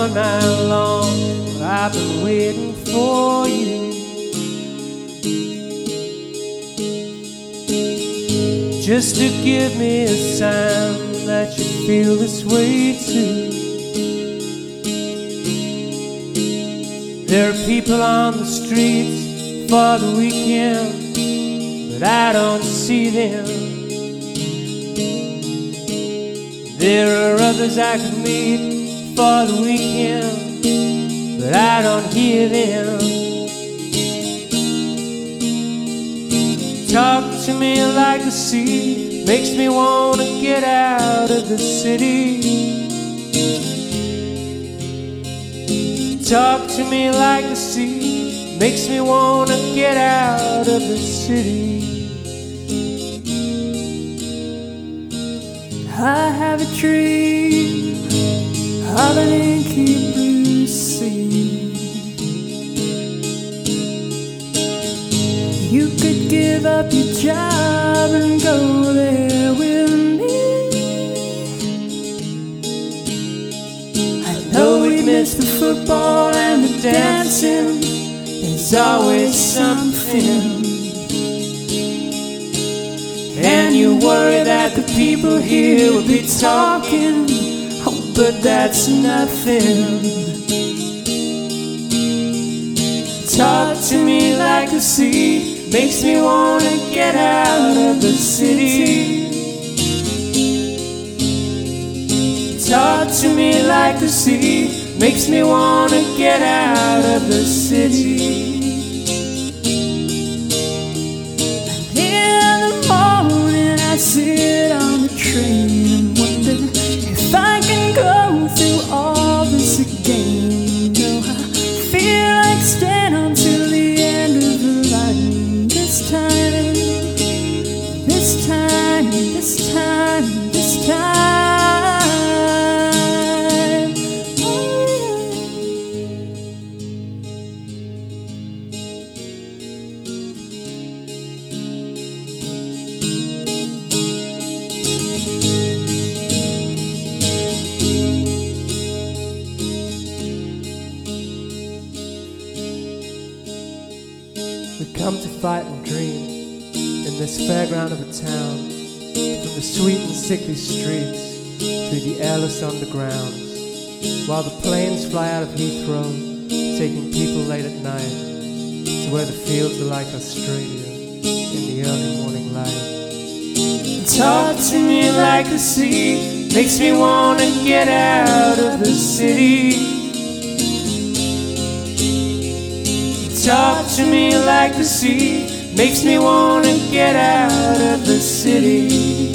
all night long, but I've been waiting for you. Just to give me a sign that you feel this way too. There are people on the streets for the weekend, but I don't see them. There are others I could meet for the weekend, but I don't hear them. Talk to me like the sea, makes me want to get out of the city. Talk to me like the sea, makes me want to get out of the city. I have a dream of an inky blue sea. You could give up your job and go there with me. I know we miss the football and the dancing. There's always something. And you worry that the people here will be talking, oh, but that's nothing. Talk to me like the sea, makes me want to get out of the city. Talk to me like the sea, makes me want to get out of the city. I sit on the train and wonder if I can go through all this again. No, I feel like staying until the end of the line. This time, this time, this time, this time. We come to fight and dream in this fairground of a town, from the sweet and sickly streets through the airless undergrounds, while the planes fly out of Heathrow, taking people late at night to where the fields are like Australia in the early morning light. Talk to me like the sea, makes me want to get out of the city. Talk to me like the sea, makes me want to get out of the city.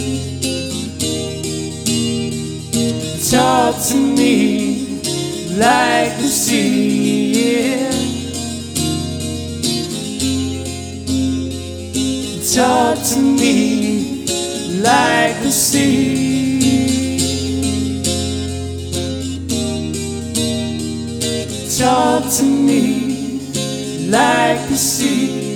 Talk to me like the sea, yeah. Talk to me like the sea. Talk to me like the sea.